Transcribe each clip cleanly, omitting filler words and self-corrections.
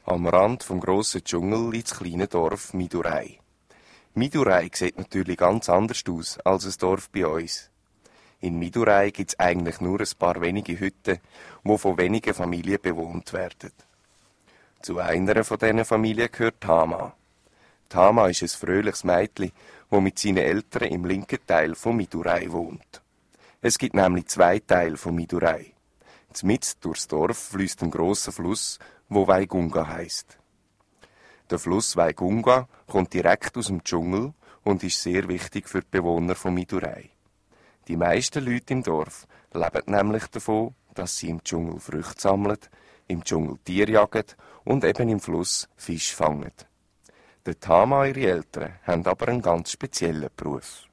Am Rand vom grossen Dschungel liegt das kleine Dorf Midurei. Midurei sieht natürlich ganz anders aus als ein Dorf bei uns. In Midurei gibt es eigentlich nur ein paar wenige Hütten, die von wenigen Familien bewohnt werden. Zu einer von diesen Familien gehört Tama. Tama ist ein fröhliches Mädchen, das mit seinen Eltern im linken Teil von Midurei wohnt. Es gibt nämlich 2 Teile von Midurei. Mitten durchs Dorf fließt ein grosser Fluss, der Waigunga heisst. Der Fluss Waigunga kommt direkt aus dem Dschungel und ist sehr wichtig für die Bewohner von Midurei. Die meisten Leute im Dorf leben nämlich davon, dass sie im Dschungel Früchte sammeln, im Dschungel Tiere jagen und eben im Fluss Fisch fangen. Der Tama und ihre Eltern haben aber einen ganz speziellen Beruf.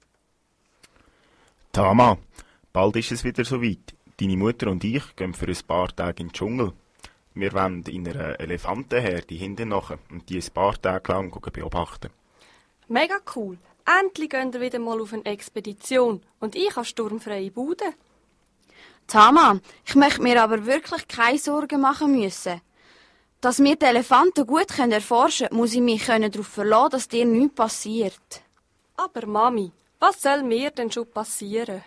Tama, bald ist es wieder soweit. Deine Mutter und ich gehen für ein paar Tage in den Dschungel. Wir wollen in einer Elefantenherde hinten nach und die ein paar Tage lang beobachten. Mega cool. Endlich gehen wir wieder mal auf eine Expedition. Und ich habe sturmfreie Bude. Tama, ich möchte mir aber wirklich keine Sorgen machen müssen. Dass wir die Elefanten gut erforschen können, muss ich mich darauf verlassen, dass dir nichts passiert. Aber Mami, was soll mir denn schon passieren?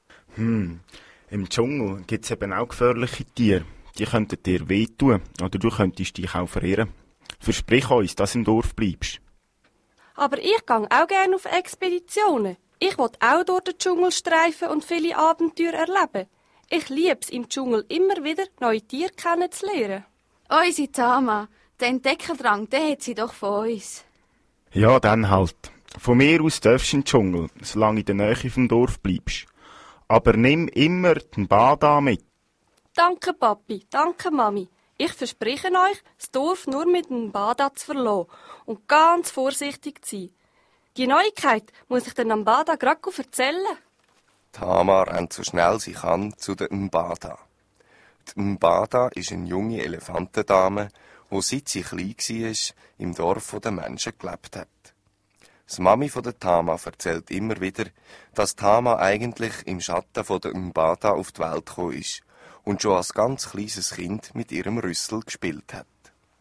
Im Dschungel gibt es eben auch gefährliche Tiere. Die könnten dir wehtun oder du könntest dich auch verirren. Versprich uns, dass du im Dorf bleibst. Aber ich gehe auch gerne auf Expeditionen. Ich will auch durch den Dschungel streifen und viele Abenteuer erleben. Ich liebe es, im Dschungel immer wieder neue Tiere kennenzulernen. Unsere Tama, den Entdeckerdrang, den hat sie doch von uns. Ja, dann halt. Von mir aus darfst du in den Dschungel, solange du in der Nähe vom Dorf bleibst. Aber nimm immer den Bada mit. Danke, Papi. Danke, Mami. Ich verspreche euch, das Dorf nur mit einem Bada zu verlassen und ganz vorsichtig zu sein. Die Neuigkeit muss ich dann am Bada gerade erzählen. Tama rennt so schnell sie kann zu der Mbada. Die Mbada ist eine junge Elefantendame, die seit sie klein war, im Dorf der Menschen gelebt hat. Die Mami von der Tama erzählt immer wieder, dass Tama eigentlich im Schatten von der Mbada auf die Welt gekommen ist und schon als ganz kleines Kind mit ihrem Rüssel gespielt hat.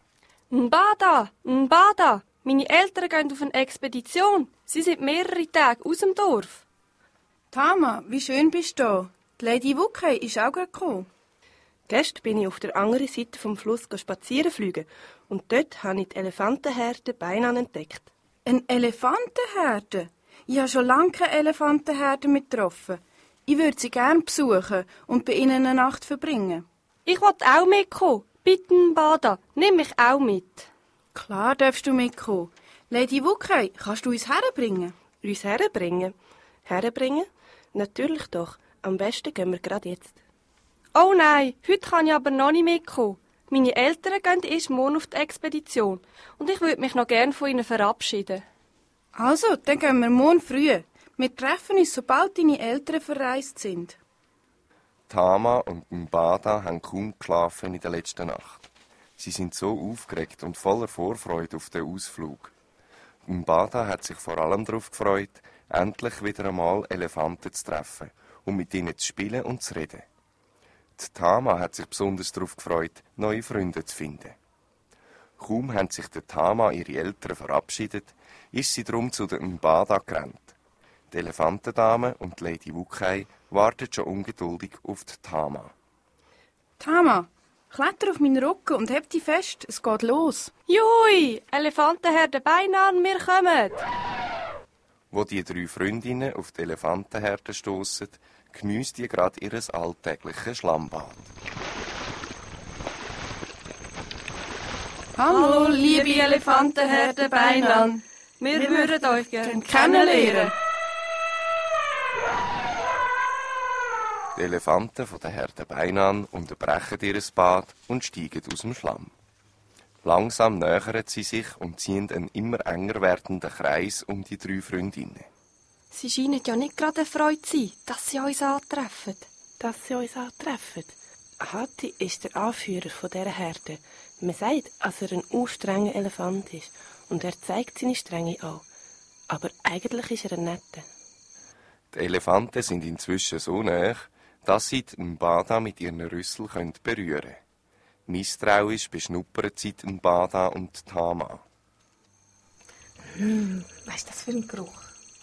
Mbada, Mbada, meine Eltern gehen auf eine Expedition. Sie sind mehrere Tage aus dem Dorf. Tama, wie schön bist du. Die Lady Wukai ist auch gerade gekommen. Gestern bin ich auf der anderen Seite vom Fluss spazieren fliegen und dort habe ich die Elefantenherde beinahe entdeckt. Eine Elefantenherde? Ich habe schon lange keine Elefantenherde mehr getroffen. Ich würde sie gerne besuchen und bei ihnen eine Nacht verbringen. Ich will auch mitkommen. Bitte, Mbada, nimm mich auch mit. Klar darfst du mitkommen. Lady Wukai, kannst du uns herbringen? Uns herbringen? Herbringen? Natürlich doch. Am besten gehen wir gerade jetzt. Oh nein, heute kann ich aber noch nicht mitkommen. Meine Eltern gehen erst morgen auf die Expedition und ich würde mich noch gerne von ihnen verabschieden. Also, dann gehen wir morgen früh. Wir treffen uns, sobald deine Eltern verreist sind. Tama und Mbada haben kaum geschlafen in der letzten Nacht. Sie sind so aufgeregt und voller Vorfreude auf den Ausflug. Mbada hat sich vor allem darauf gefreut, endlich wieder einmal Elefanten zu treffen und mit ihnen zu spielen und zu reden. Die Tama hat sich besonders darauf gefreut, neue Freunde zu finden. Kaum haben sich der Tama und ihre Eltern verabschiedet, ist sie drum zu der Mbada gerannt. Die Elefantendame und die Lady Wukai warten schon ungeduldig auf die Tama. Tama, kletter auf meinen Rücken und heb dich fest, es geht los. Jui, Elefantenherde beinahe, wir kommen. Wo die 3 Freundinnen auf die Elefantenherde stossen, geniesst die gerade ihr alltägliches Schlammbad. Hallo, liebe Elefantenherde beinahe. Wir würden euch gerne kennenlernen. Die Elefanten von der Herde Beinan unterbrechen ihr Bad und steigen aus dem Schlamm. Langsam nähern sie sich und ziehen einen immer enger werdenden Kreis um die 3 Freundinnen. Sie scheinen ja nicht gerade erfreut zu sein, dass sie uns antreffen. Hatti ist der Anführer von dieser Herde. Man sagt, dass er ein strenger Elefant ist. Und er zeigt seine Strenge auch. Aber eigentlich ist er ein Netter. Die Elefanten sind inzwischen so nahe, dass sie den Mbada mit ihren Rüsseln berühren können. Misstrauisch beschnuppern sie Mbada und Tama. Was ist das für ein Geruch?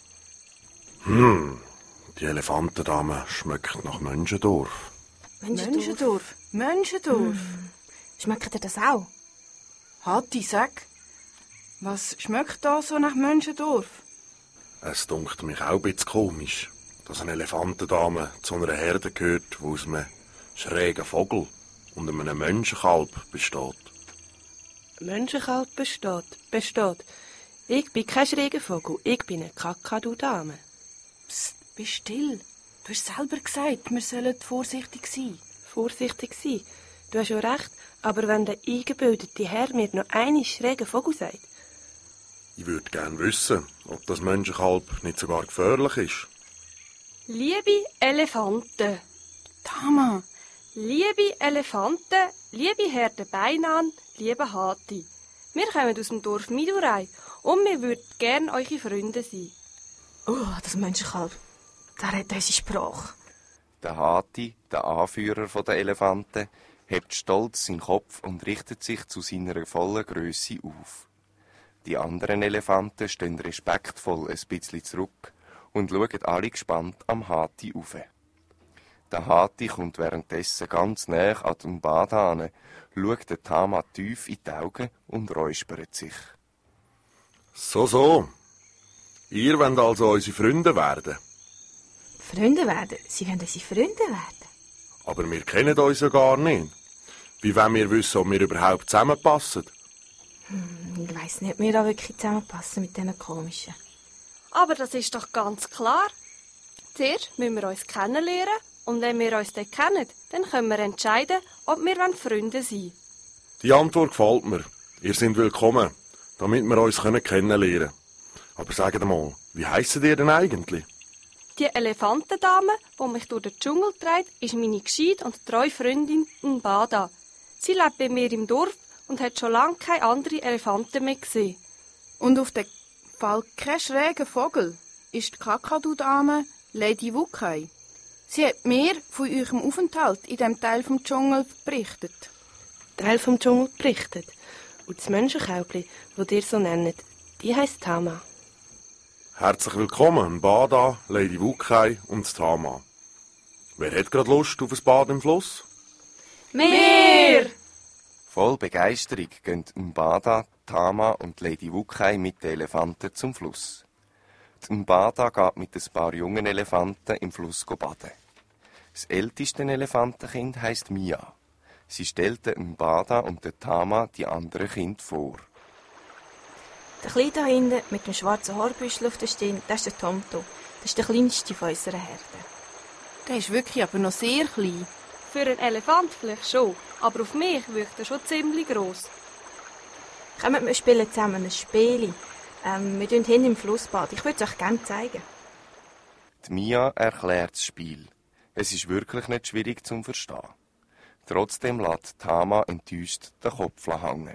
Die Elefantendame schmeckt nach Menschendorf. Menschendorf. Schmeckt dir das auch? Hatti, sag. Was schmeckt da so nach Menschendorf? Es dunkt mich auch ein bisschen komisch, dass eine Elefantendame zu einer Herde gehört, die aus einem schrägen Vogel und einem Menschenkalb besteht. Menschenkalb besteht. Ich bin kein schräger Vogel, ich bin eine Kakadu-Dame. Psst, bist still. Du hast selber gesagt, wir sollen vorsichtig sein. Vorsichtig sein. Du hast ja recht, aber wenn der eingebildete Herr mir noch einen schrägen Vogel sagt. Ich würde gerne wissen, ob das Menschenkalb nicht sogar gefährlich ist. Liebe Elefanten, Tama, liebe Elefanten, liebe Herde Beinan, liebe Hati. Wir kommen aus dem Dorf Midurei und wir würden gerne eure Freunde sein. Oh, das Menschenkalb. Der hat unsere Sprache. Der Hati, der Anführer der Elefanten, hebt stolz seinen Kopf und richtet sich zu seiner vollen Grösse auf. Die anderen Elefanten stehen respektvoll ein bisschen zurück und schauen alle gespannt am Hati auf. Der Hati kommt währenddessen ganz nah an den Mbada an, schaut den Tama tief in die Augen und räuspert sich. So. Ihr wollt also unsere Freunde werden. Freunde werden? Sie wollen unsere Freunde werden? Aber wir kennen uns ja gar nicht. Wie wollen wir wissen, ob wir überhaupt zusammenpassen? Ich weiss nicht, ob wir da wirklich zusammenpassen mit diesen komischen. Aber das ist doch ganz klar. Zuerst müssen wir uns kennenlernen und wenn wir uns dann kennen, dann können wir entscheiden, ob wir Freunde sein wollen. Die Antwort gefällt mir. Ihr seid willkommen, damit wir uns kennenlernen können. Aber sagt mal, wie heissen ihr denn eigentlich? Die Elefantendame, die mich durch den Dschungel trägt, ist meine gescheite und treue Freundin Mbada. Sie lebt bei mir im Dorf und hat schon lange keine anderen Elefanten mehr gesehen. und auf den Fall kein schräger Vogel ist die Kakadu-Dame Lady Wukai. Sie hat mir von eurem Aufenthalt in diesem Teil vom Dschungel berichtet. Teil vom Dschungel berichtet. Und das Menschenkäubli, das ihr so nennt, die heisst Tama. Herzlich willkommen, Bada, Lady Wukai und Tama. Wer hat gerade Lust auf ein Bad im Fluss? Wir! Voll Begeisterung gehen Mbada, Tama und Lady Wukai mit den Elefanten zum Fluss. Die Mbada geht mit ein paar jungen Elefanten im Fluss baden. Das älteste Elefantenkind heisst Mia. Sie stellt Mbada und der Tama die anderen Kinder vor. Der Kleine da hinten mit dem schwarzen Haarbüschel auf der Stirn, das ist der Tomto. Das ist der kleinste von unserer Herde. Der ist wirklich aber noch sehr klein. Für einen Elefant vielleicht schon, aber auf mich wirkt er schon ziemlich gross. Kommt, wir spielen zusammen ein Spiel. Wir gehen hin im Flussbad. Ich würde es euch gerne zeigen. Die Mia erklärt das Spiel. Es ist wirklich nicht schwierig zu verstehen. Trotzdem lässt Tama enttäuscht den Kopf hängen.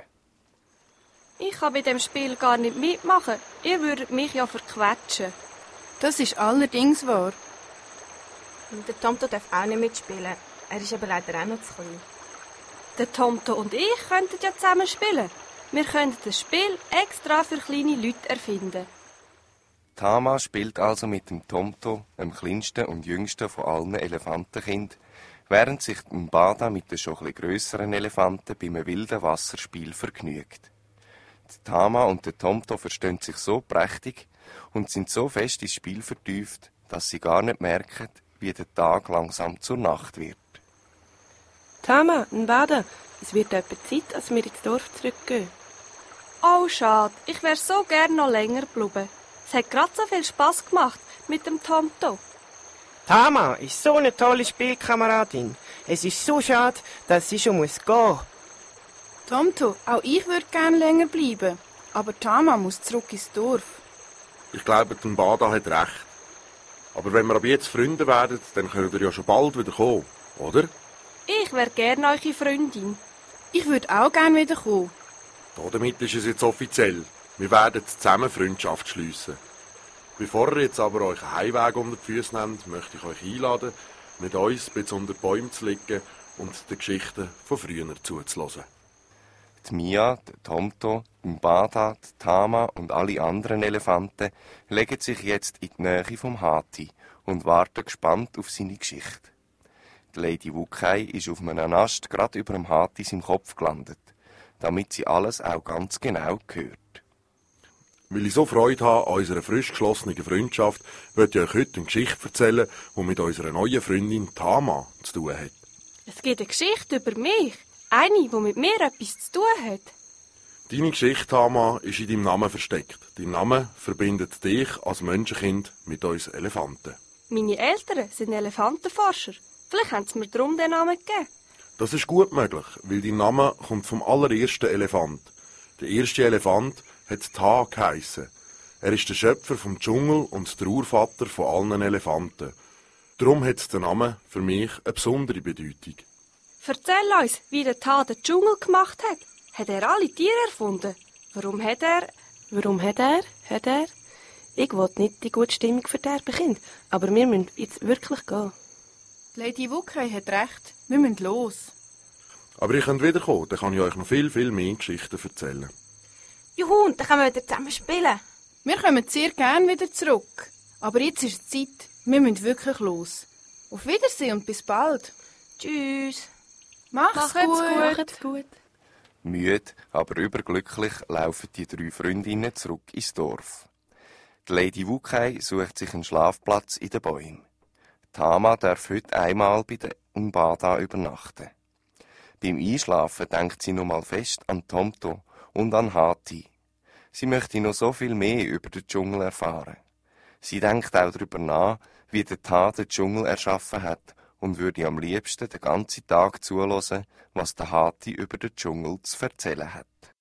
Ich kann bei dem Spiel gar nicht mitmachen. Ihr würdet mich ja verquetschen. Das ist allerdings wahr. Und der Tomto darf auch nicht mitspielen. Er ist aber leider auch noch zu klein. Der Tomto und ich könnten ja zusammen spielen. Wir könnten das Spiel extra für kleine Leute erfinden. Tama spielt also mit dem Tomto, dem kleinsten und jüngsten von allen Elefantenkindern, während sich Mbada mit den schon etwas grösseren Elefanten beim wilden Wasserspiel vergnügt. Die Tama und der Tomto verstehen sich so prächtig und sind so fest ins Spiel vertieft, dass sie gar nicht merken, wie der Tag langsam zur Nacht wird. Tama, Mbada, es wird etwa Zeit, dass wir ins Dorf zurückgehen. Oh, schade. Ich wäre so gern noch länger geblieben. Es hat gerade so viel Spass gemacht mit dem Tomto. Tama ist so eine tolle Spielkameradin. Es ist so schade, dass sie schon gehen muss. Tomto, auch ich würde gerne länger bleiben. Aber Tama muss zurück ins Dorf. Ich glaube, der Bada hat recht. Aber wenn wir ab jetzt Freunde werden, dann können wir ja schon bald wieder kommen, oder? Ich wäre gern eure Freundin. Ich würde auch gerne wieder kommen. Damit ist es jetzt offiziell. Wir werden zusammen Freundschaft schliessen. Bevor ihr jetzt aber euch einen Heimweg unter die Füße nehmt, möchte ich euch einladen, mit uns bis unter die Bäume zu liegen und den Geschichten von früher zuzuhören. Die Mia, der Tomto, Mbada, die Tama und alle anderen Elefanten legen sich jetzt in die Nähe vom Hati und warten gespannt auf seine Geschichte. Die Lady Wukai ist auf einem Ast gerade über dem Hati seinem Kopf gelandet, damit sie alles auch ganz genau hört. Weil ich so Freude habe an unserer frisch geschlossenen Freundschaft, möchte ich euch heute eine Geschichte erzählen, die mit unserer neuen Freundin Tama zu tun hat. Es gibt eine Geschichte über mich. Eine, die mit mir etwas zu tun hat. Deine Geschichte, Tama, ist in deinem Namen versteckt. Dein Name verbindet dich als Menschenkind mit uns Elefanten. Meine Eltern sind Elefantenforscher. Vielleicht haben sie mir darum den Namen gegeben. Das ist gut möglich, weil dein Name kommt vom allerersten Elefant. Der erste Elefant hat Ta geheissen. Er ist der Schöpfer vom Dschungel und der Urvater von allen Elefanten. Darum hat der Name für mich eine besondere Bedeutung. Erzähl uns, wie der Ta den Dschungel gemacht hat. Hat er alle Tiere erfunden? Warum hat er... Hat er? Ich will nicht die gute Stimmung verderben, Kind, aber wir müssen jetzt wirklich gehen. Lady Wukai hat recht, wir müssen los. Aber ich könnt wiederkommen, dann kann ich euch noch viel, viel mehr Geschichten erzählen. Juhu, und dann können wir wieder zusammen spielen. Wir kommen sehr gern wieder zurück. Aber jetzt ist es Zeit, wir müssen wirklich los. Auf Wiedersehen und bis bald. Tschüss. Macht's gut. Müde, aber überglücklich laufen die 3 Freundinnen zurück ins Dorf. Die Lady Wukai sucht sich einen Schlafplatz in den Bäumen. Tama darf heute einmal bei der Mbada übernachten. Beim Einschlafen denkt sie nochmal fest an Tomto und an Hati. Sie möchte noch so viel mehr über den Dschungel erfahren. Sie denkt auch darüber nach, wie der Ta den Dschungel erschaffen hat und würde am liebsten den ganzen Tag zuhören, was der Hati über den Dschungel zu erzählen hat.